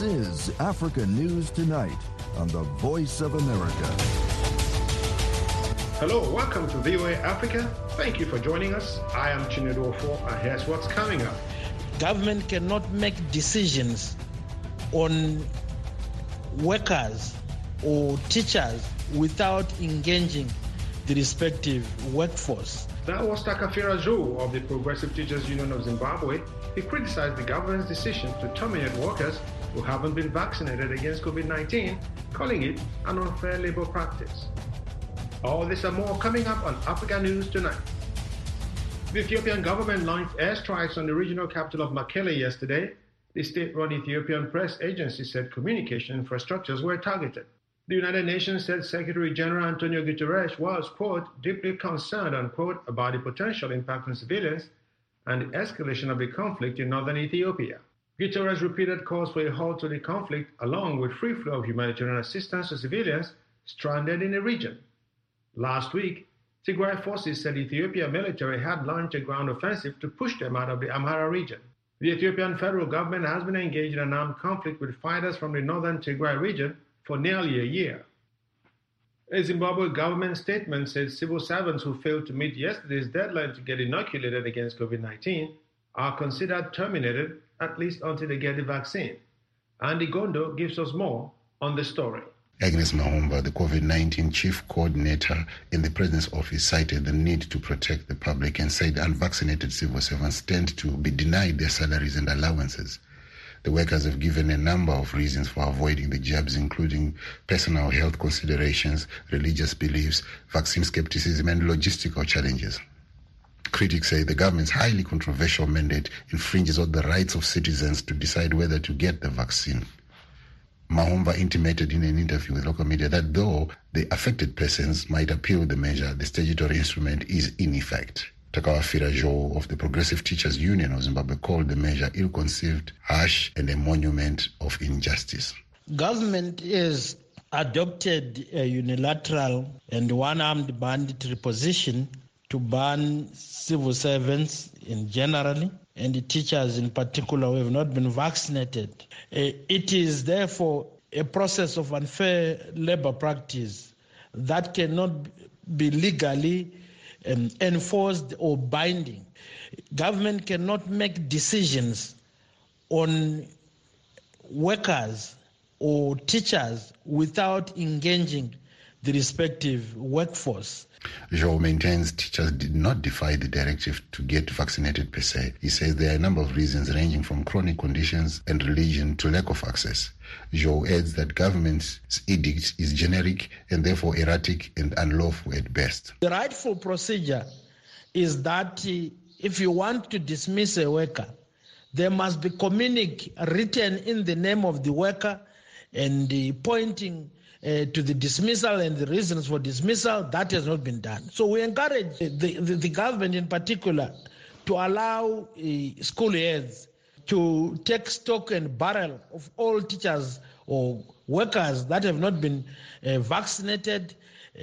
This is Africa News Tonight on the Voice of America. Hello, welcome to VOA Africa. Thank you for joining us. I am Chinedu Ofo, and here's what's coming up. Government cannot make decisions on workers or teachers without engaging the respective workforce. That was Takafira Joe of the Progressive Teachers Union of Zimbabwe. He criticized the government's decision to terminate workers who haven't been vaccinated against COVID-19, calling it an unfair labor practice. All this and more coming up on Africa News Tonight. The Ethiopian government launched airstrikes on the regional capital of Mekelle yesterday. The state-run Ethiopian press agency said communication infrastructures were targeted. The United Nations said Secretary General Antonio Guterres was, quote, deeply concerned, unquote, about the potential impact on civilians and the escalation of the conflict in northern Ethiopia. Guterres repeated calls for a halt to the conflict along with free flow of humanitarian assistance to civilians stranded in the region. Last week, Tigray forces said the Ethiopian military had launched a ground offensive to push them out of the Amhara region. The Ethiopian federal government has been engaged in an armed conflict with fighters from the northern Tigray region for nearly a year. A Zimbabwe government statement said civil servants who failed to meet yesterday's deadline to get inoculated against COVID-19 are considered terminated at least until they get the vaccine. Andy Gondo gives us more on the story. Agnes Mahomba, the COVID-19 chief coordinator in the President's office, cited the need to protect the public and said unvaccinated civil servants tend to be denied their salaries and allowances. The workers have given a number of reasons for avoiding the jabs, including personal health considerations, religious beliefs, vaccine skepticism, and logistical challenges. Critics say the government's highly controversial mandate infringes on the rights of citizens to decide whether to get the vaccine. Mahomba intimated in an interview with local media that though the affected persons might appeal the measure, the statutory instrument is in effect. Takafira Joe of the Progressive Teachers Union of Zimbabwe called the measure ill-conceived, harsh, and a monument of injustice. Government has adopted a unilateral and one-armed banditry position to ban civil servants in general and the teachers in particular who have not been vaccinated. It is therefore a process of unfair labor practice that cannot be legally enforced or binding. Government cannot make decisions on workers or teachers without engaging the respective workforce. Joe maintains teachers did not defy the directive to get vaccinated per se. He says there are a number of reasons ranging from chronic conditions and religion to lack of access. Joe adds that government's edict is generic and therefore erratic and unlawful at best. The rightful procedure is that if you want to dismiss a worker, there must be communique written in the name of the worker and pointing to the dismissal and the reasons for dismissal. That has not been done. So we encourage the government in particular to allow school heads to take stock and barrel of all teachers or workers that have not been vaccinated,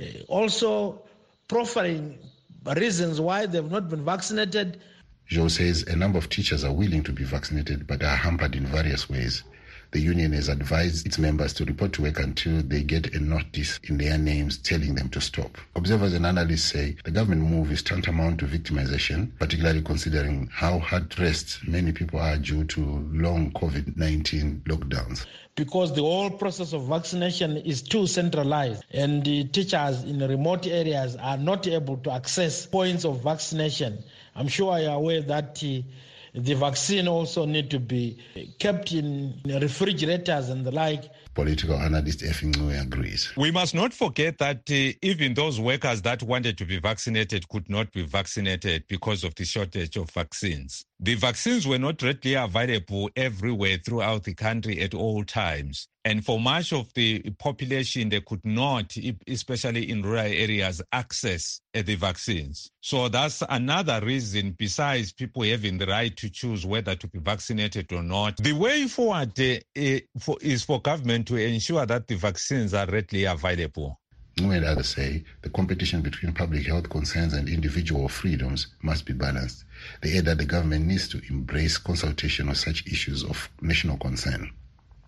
also profiling reasons why they have not been vaccinated. Joe says a number of teachers are willing to be vaccinated but are hampered in various ways. The union has advised its members to report to work until they get a notice in their names telling them to stop. Observers and analysts say the government move is tantamount to victimization, particularly considering how hard-pressed many people are due to long COVID-19 lockdowns. Because the whole process of vaccination is too centralized and the teachers in remote areas are not able to access points of vaccination. I'm sure you are aware that the vaccine also need to be kept in refrigerators and the like. Political analyst Effie Ngui agrees. We must not forget that even those workers that wanted to be vaccinated could not be vaccinated because of the shortage of vaccines. The vaccines were not readily available everywhere throughout the country at all times. And for much of the population, they could not, especially in rural areas, access the vaccines. So that's another reason, besides people having the right to choose whether to be vaccinated or not. The way forward is for government to ensure that the vaccines are readily available. And others say the competition between public health concerns and individual freedoms must be balanced. They add that the government needs to embrace consultation on such issues of national concern.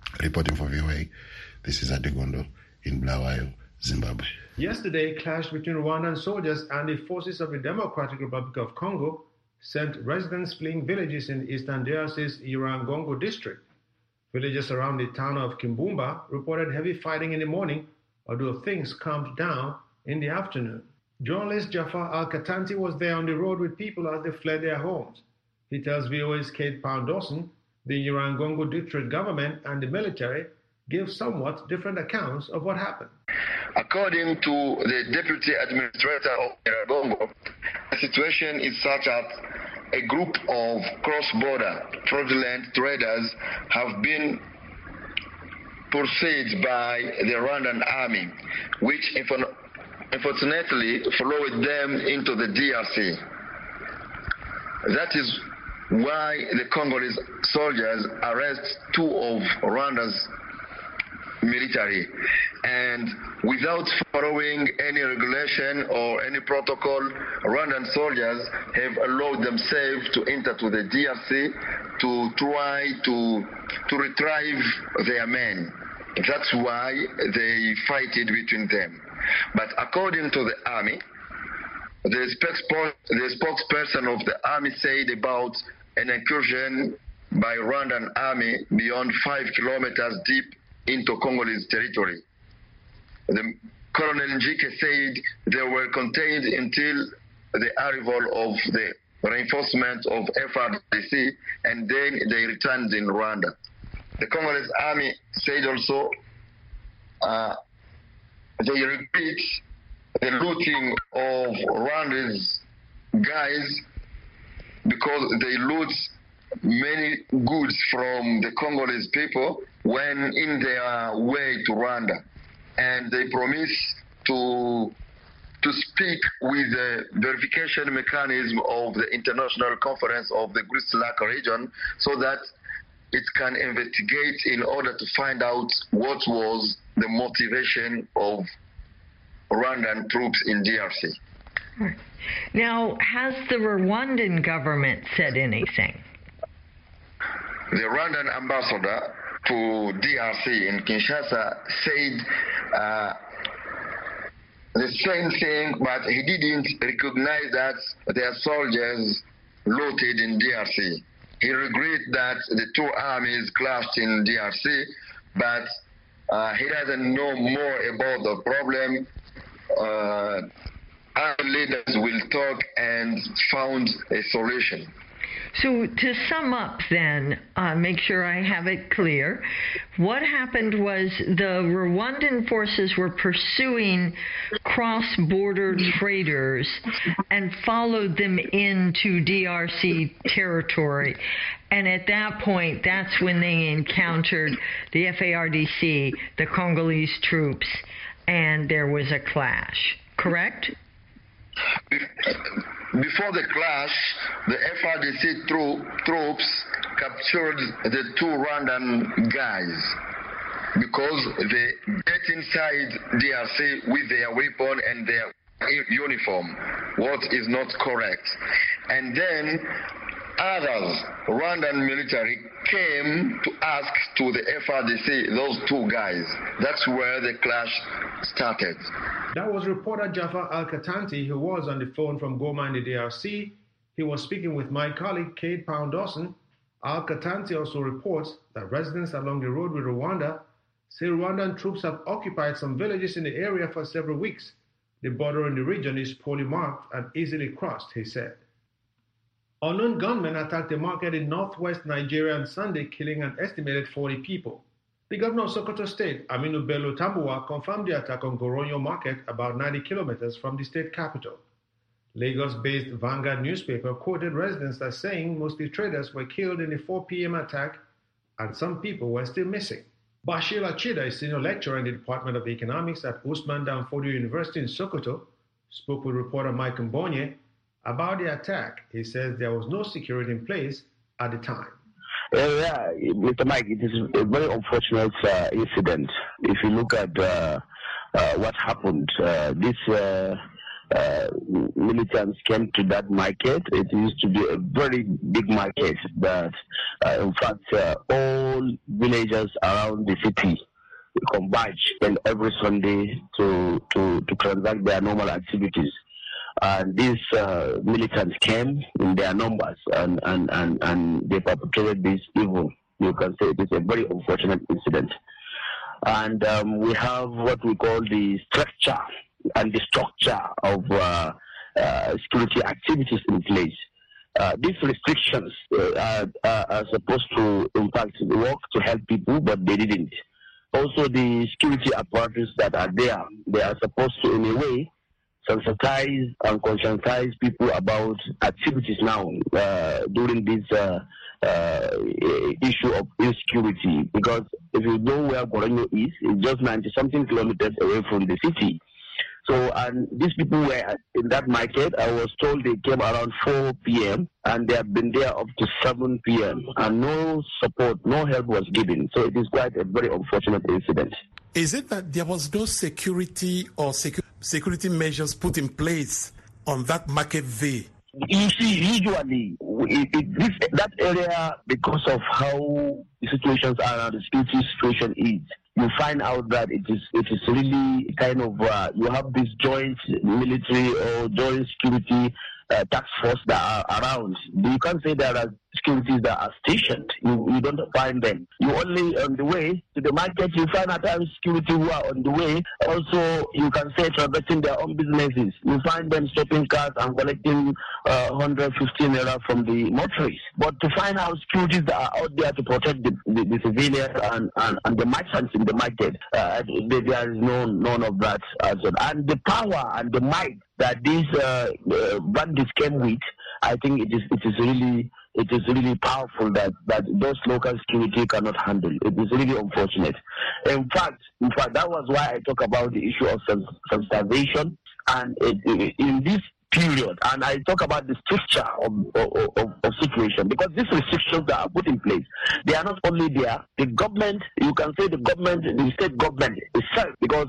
Reporting for VOA, this is Adegondo in Bulawayo, Zimbabwe. Yesterday, a clash between Rwandan soldiers and the forces of the Democratic Republic of Congo sent residents fleeing villages in eastern DRC's Irangongo district. Villagers around the town of Kimbumba reported heavy fighting in the morning, although things calmed down in the afternoon. Journalist Jafar Al-Katanti was there on the road with people as they fled their homes. He tells VOA's Kate Pound-Dawson the Irangongo district government and the military gave somewhat different accounts of what happened. According to the deputy administrator of Irangongo, the situation is such that a group of cross-border fraudulent traders have been pursued by the Rwandan army, which unfortunately followed them into the DRC. That is why the Congolese soldiers arrest two of Rwanda's military, and without following any regulation or any protocol, Rwandan soldiers have allowed themselves to enter to the DRC to try to retrieve their men. That's why they fight it between them. But according to the army, the spokesperson of the army said about an incursion by Rwandan army beyond 5 kilometers deep into Congolese territory. The Colonel Njike said they were contained until the arrival of the reinforcement of FRDC, and then they returned in Rwanda. The Congolese army said also they repeat the looting of Rwanda's guys because they loot many goods from the Congolese people when in their way to Rwanda, and they promise to speak with the verification mechanism of the International Conference of the Great region so that it can investigate in order to find out what was the motivation of Rwandan troops in DRC. Now, has the Rwandan government said anything? The Rwandan ambassador to DRC in Kinshasa said the same thing, but he didn't recognize that their soldiers looted in DRC. He regret that the two armies clashed in DRC, but he doesn't know more about the problem. Our leaders will talk and found a solution. So to sum up then, make sure I have it clear, what happened was the Rwandan forces were pursuing cross-border traders and followed them into DRC territory. And at that point, that's when they encountered the FARDC, the Congolese troops, and there was a clash, correct? Before the clash, the FRDC troops captured the two Rwandan guys because they get inside DRC with their weapon and their uniform, what is not correct. And then others, Rwandan military, came to ask to the FRDC, those two guys. That's where the clash started. That was reporter Jafar Al-Katanti, who was on the phone from Goma in the DRC. He was speaking with my colleague Kate Pound-Dawson. Al-Katanti also reports that residents along the road with Rwanda say Rwandan troops have occupied some villages in the area for several weeks. The border in the region is poorly marked and easily crossed, he said. Unknown gunmen attacked a market in northwest Nigeria on Sunday, killing an estimated 40 people. The governor of Sokoto State, Aminu Bello Tambuwa, confirmed the attack on Goronyo Market, about 90 kilometers from the state capital. Lagos-based Vanguard newspaper quoted residents as saying mostly traders were killed in the 4 p.m. attack and some people were still missing. Bashir Achida, a senior lecturer in the Department of Economics at Usman Danfodio University in Sokoto, spoke with reporter Mike Mbonye about the attack. He says there was no security in place at the time. Yeah, Mr. Mike, it is a very unfortunate incident. If you look at what happened, this militants came to that market. It used to be a very big market that, in fact, all villagers around the city converge and every Sunday to transact their normal activities. And these militants came in their numbers and they perpetrated this evil. You can say it is a very unfortunate incident. And we have what we call the structure and the structure of security activities in place. These restrictions are supposed to, in fact, work to help people, but they didn't. Also, the security apparatus that are there, they are supposed to, in a way, sensitize and conscientize people about activities now during this issue of insecurity. Because if you know where Goronyo is, it's just 90-something kilometers away from the city. So, and these people were in that market, I was told they came around 4 p.m. and they have been there up to 7 p.m. and no support, no help was given. So it is quite a very unfortunate incident. Is it that there was no security or security measures put in place on that market day? You see, usually that area, because of how the situations are, the security situation is, you find out that it is really kind of you have this joint military or joint security task force that are around. You can't say there are securities that are stationed. You don't find them. You only on the way to the market. You find at times security who are on the way. Also, you can say transacting their own businesses. You find them stopping cars and collecting 115 naira from the motorists. But to find out securities that are out there to protect the civilians and the merchants in the market, there is none of that. And the power and the might that these bandits came with, I think it is really powerful that those local security cannot handle. It is really unfortunate. In fact, that was why I talk about the issue of sensitization. And in this period, and I talk about the structure of situation, because these restrictions that are put in place, they are not only there. The government, you can say the state government itself, because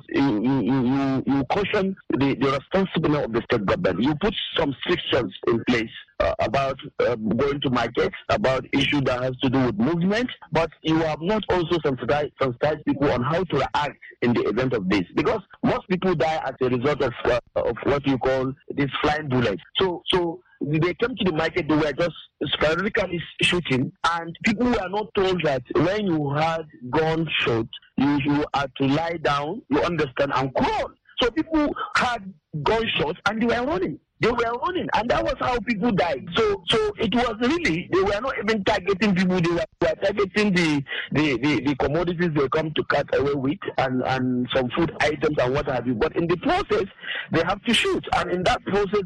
you caution the responsibility of the state government. You put some restrictions in place about going to markets, about issue that has to do with movement, but you have not also sensitized people on how to react in the event of this, because most people die as a result of what you call this flying bullets. So they came to the market, they were just sporadically shooting, and people were not told that when you had gunshot, you had to lie down, you understand, and crawl. So people had gunshots and they were running. And that was how people died. So it was really, they were not even targeting people, they were targeting the commodities they come to cut away with and some food items and what have you. But in the process, they have to shoot. And in that process,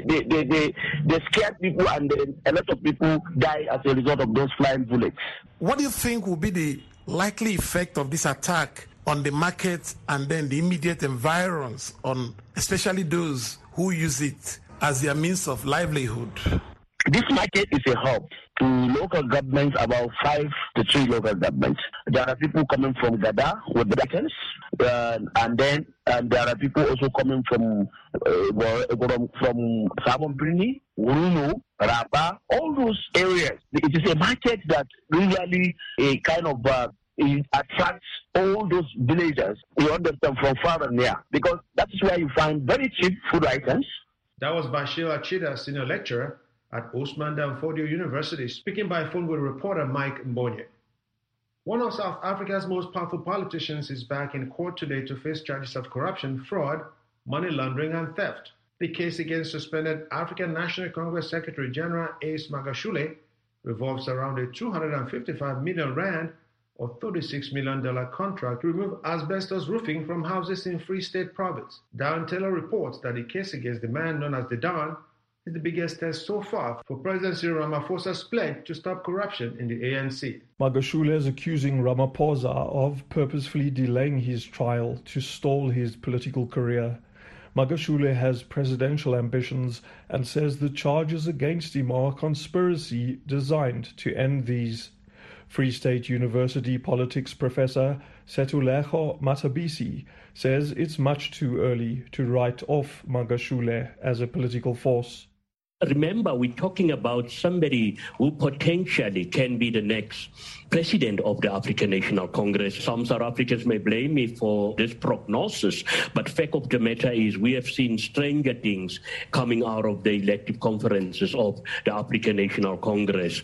they scared people, and then a lot of people die as a result of those flying bullets. What do you think will be the likely effect of this attack on the market and then the immediate environs, on especially those who use it as their means of livelihood? This market is a hub to local governments, about 5 to 3 local governments. There are people coming from Gada with the items, and there are people also coming from Sabon-Birni, Wuruno, Raba, all those areas. It is a market that really a kind of it attracts all those villagers, you understand, from far and near, because that is where you find very cheap food items. That was Bashir Achida, senior lecturer at Osman Danfodio University, speaking by phone with reporter Mike Mbonye. One of South Africa's most powerful politicians is back in court today to face charges of corruption, fraud, money laundering, and theft. The case against suspended African National Congress Secretary General Ace Magashule revolves around a 255 million rand or $36 million contract to remove asbestos roofing from houses in Free State Province. Darren Taylor reports that the case against the man known as the Don is the biggest test so far for President Cyril Ramaphosa's pledge to stop corruption in the ANC. Magashule is accusing Ramaphosa of purposefully delaying his trial to stall his political career. Magashule has presidential ambitions and says the charges against him are a conspiracy designed to end these. Free State University politics professor Sethulejo Matabisi says it's much too early to write off Magashule as a political force. Remember, we're talking about somebody who potentially can be the next president of the African National Congress. Some South Africans may blame me for this prognosis, but fact of the matter is we have seen stranger things coming out of the elective conferences of the African National Congress.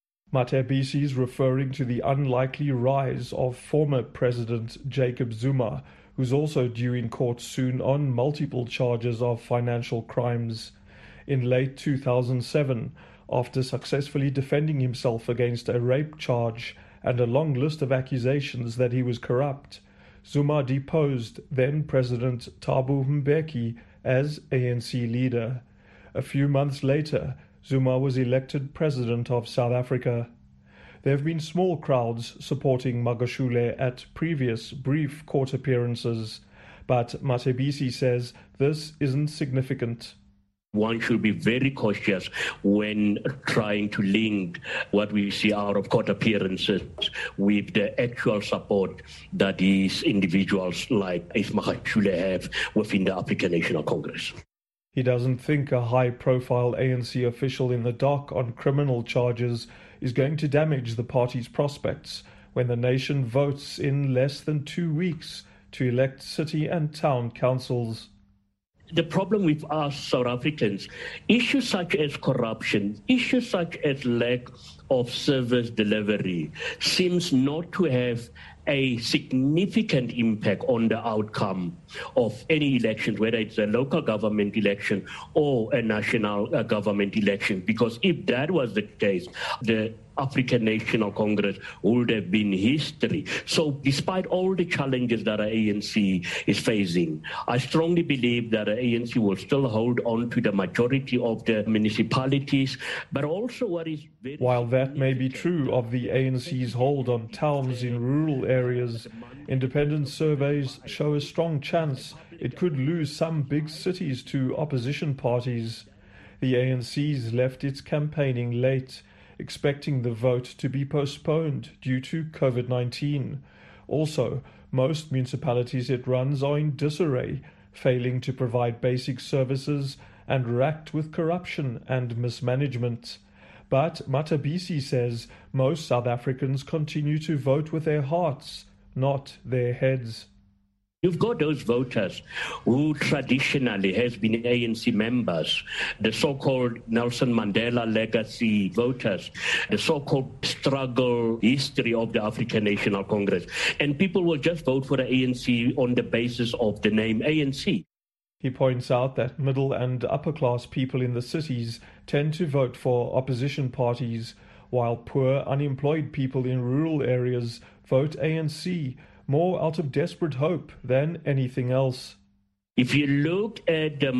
Matabisi is referring to the unlikely rise of former President Jacob Zuma, who's also due in court soon on multiple charges of financial crimes. In late 2007, after successfully defending himself against a rape charge and a long list of accusations that he was corrupt, Zuma deposed then-President Thabo Mbeki as ANC leader. A few months later, Zuma was elected president of South Africa. There have been small crowds supporting Magashule at previous brief court appearances, but Matabisi says this isn't significant. One should be very cautious when trying to link what we see out of court appearances with the actual support that these individuals like Magashule have within the African National Congress. He doesn't think a high-profile ANC official in the dock on criminal charges is going to damage the party's prospects when the nation votes in less than 2 weeks to elect city and town councils. The problem with us South Africans, issues such as corruption, issues such as lack of service delivery seems not to have a significant impact on the outcome of any elections, whether it's a local government election or a national government election. Because if that was the case, the African National Congress would have been history. So despite all the challenges that the ANC is facing, I strongly believe that the ANC will still hold on to the majority of the municipalities, but also what is very... While that may be true of the ANC's hold on towns in rural areas, independent surveys show a strong chance it could lose some big cities to opposition parties. The ANC's left its campaigning late, expecting the vote to be postponed due to COVID-19. Also, most municipalities it runs are in disarray, failing to provide basic services and racked with corruption and mismanagement. But Matabisi says most South Africans continue to vote with their hearts, not their heads. You've got those voters who traditionally has been ANC members, the so-called Nelson Mandela legacy voters, the so-called struggle history of the African National Congress. And people will just vote for the ANC on the basis of the name ANC. He points out that middle and upper-class people in the cities tend to vote for opposition parties, while poor, unemployed people in rural areas vote ANC, more out of desperate hope than anything else. If you look at the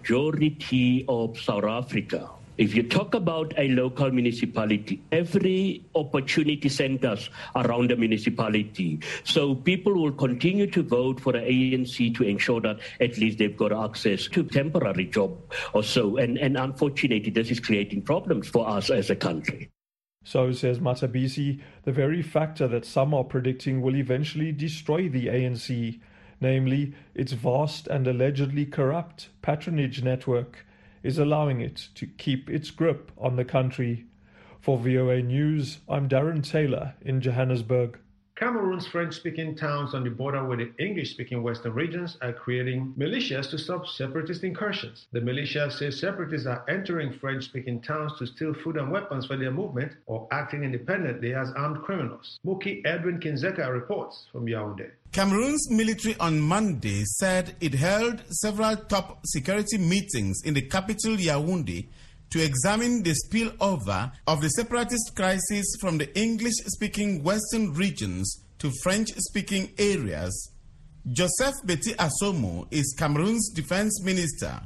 majority of South Africa, if you talk about a local municipality, every opportunity centers around the municipality. So people will continue to vote for the ANC to ensure that at least they've got access to temporary job or so. And unfortunately, this is creating problems for us as a country. So, says Matabisi, the very factor that some are predicting will eventually destroy the ANC, namely its vast and allegedly corrupt patronage network, is allowing it to keep its grip on the country. For VOA News, I'm Darren Taylor in Johannesburg. Cameroon's French-speaking towns on the border with the English-speaking Western regions are creating militias to stop separatist incursions. The militia says separatists are entering French-speaking towns to steal food and weapons for their movement or acting independently as armed criminals. Muki Edwin Kinzeka reports from Yaoundé. Cameroon's military on Monday said it held several top security meetings in the capital Yaoundé to examine the spillover of the separatist crisis from the English-speaking Western regions to French-speaking areas. Joseph Beti Asomo is Cameroon's defense minister.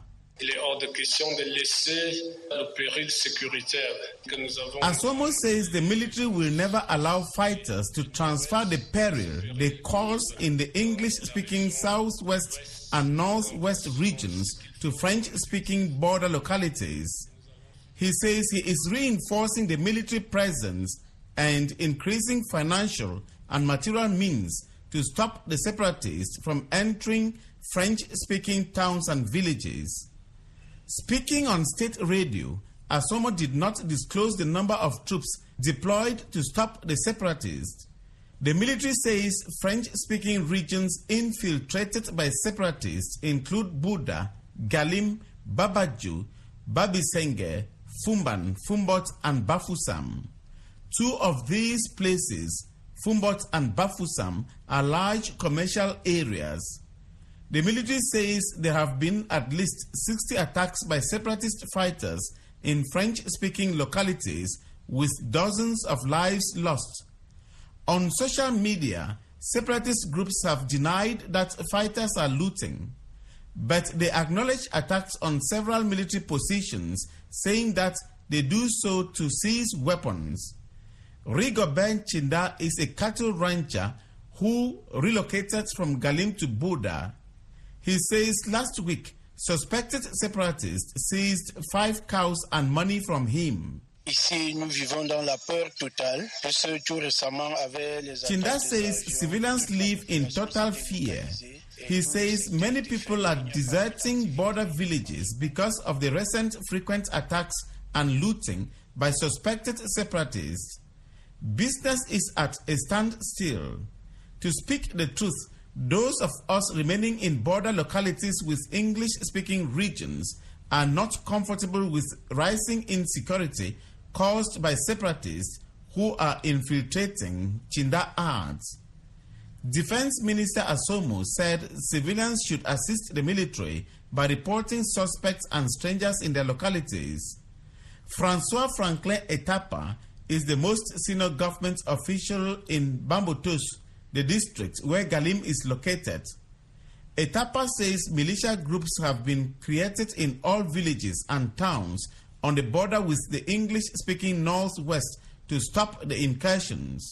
Asomo says the military will never allow fighters to transfer the peril they cause in the English-speaking southwest and northwest regions to French-speaking border localities. He says he is reinforcing the military presence and increasing financial and material means to stop the separatists from entering French-speaking towns and villages. Speaking on state radio, Asomo did not disclose the number of troops deployed to stop the separatists. The military says French-speaking regions infiltrated by separatists include Buda, Galim, Babaju, Babisenge, Fumban, Fumbot, and Bafoussam. Two of these places, Fumbot and Bafoussam, are large commercial areas. The military says there have been at least 60 attacks by separatist fighters in French-speaking localities, with dozens of lives lost. On social media, separatist groups have denied that fighters are looting, but they acknowledge attacks on several military positions, saying that they do so to seize weapons. Rigobert Chinda is a cattle rancher who relocated from Galim to Buda. He says last week, suspected separatists seized 5 cows and money from him. Chinda says civilians live in total fear. He says many people are deserting border villages because of the recent frequent attacks and looting by suspected separatists. Business is at a standstill. To speak the truth, those of us remaining in border localities with English-speaking regions are not comfortable with rising insecurity caused by separatists who are infiltrating, Chinda adds. Defense Minister Asomo said civilians should assist the military by reporting suspects and strangers in their localities. Francois Franklin Etapa is the most senior government official in Bambotus, the district where Galim is located. Etapa says militia groups have been created in all villages and towns on the border with the English-speaking Northwest to stop the incursions.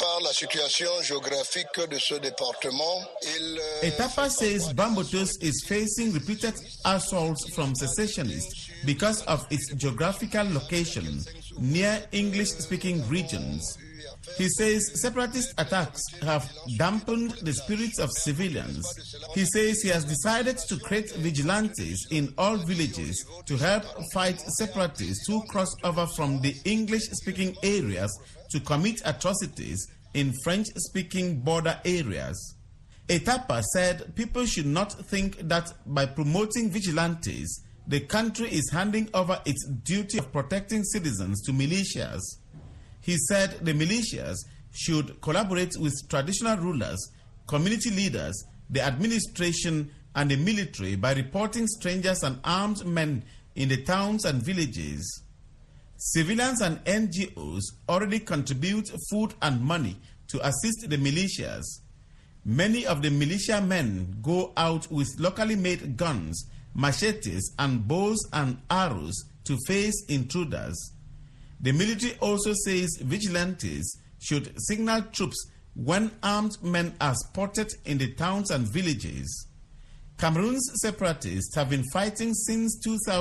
Etapa says Bambotus is facing repeated assaults from secessionists because of its geographical location near English-speaking regions. He says separatist attacks have dampened the spirits of civilians. He says he has decided to create vigilantes in all villages to help fight separatists who cross over from the English-speaking areas to commit atrocities in French-speaking border areas. Etapa said people should not think that by promoting vigilantes, the country is handing over its duty of protecting citizens to militias. He said the militias should collaborate with traditional rulers, community leaders, the administration, and the military by reporting strangers and armed men in the towns and villages. Civilians and NGOs already contribute food and money to assist the militias. Many of the militiamen go out with locally made guns, machetes, and bows and arrows to face intruders. The military also says vigilantes should signal troops when armed men are spotted in the towns and villages. Cameroon's separatists have been fighting since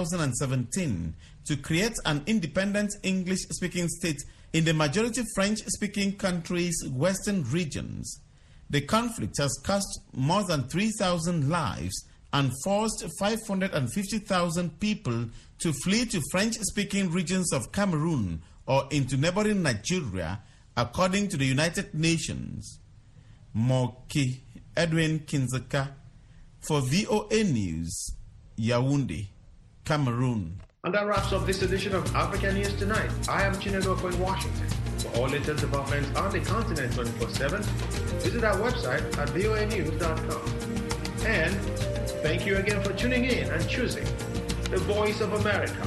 2017 to create an independent English-speaking state in the majority French-speaking country's western regions. The conflict has cost more than 3,000 lives and forced 550,000 people to flee to French-speaking regions of Cameroon or into neighboring Nigeria, according to the United Nations. Moki Edwin Kinzeka for VOA News, Yaoundé, Cameroon. And that wraps up this edition of African News Tonight. I am Chinedoko in Washington. For all latest developments on the continent 24/7, visit our website at voanews.com. And thank you again for tuning in and choosing the Voice of America.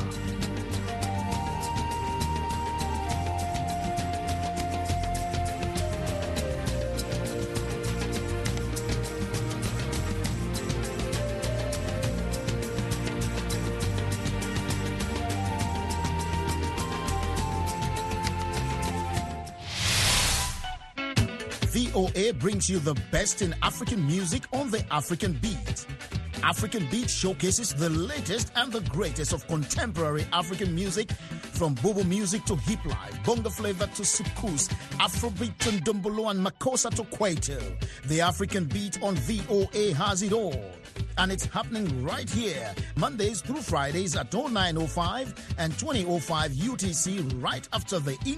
VOA brings you the best in African music on the African Beat. African Beat showcases the latest and the greatest of contemporary African music From Bobo music to hip life, bonga flavor to sukus, Afrobeat and Dumbolo and Makosa to Kwaito, the African beat on VOA has it all. And it's happening right here, Mondays through Fridays at 09:05 and 20:05 UTC, right after the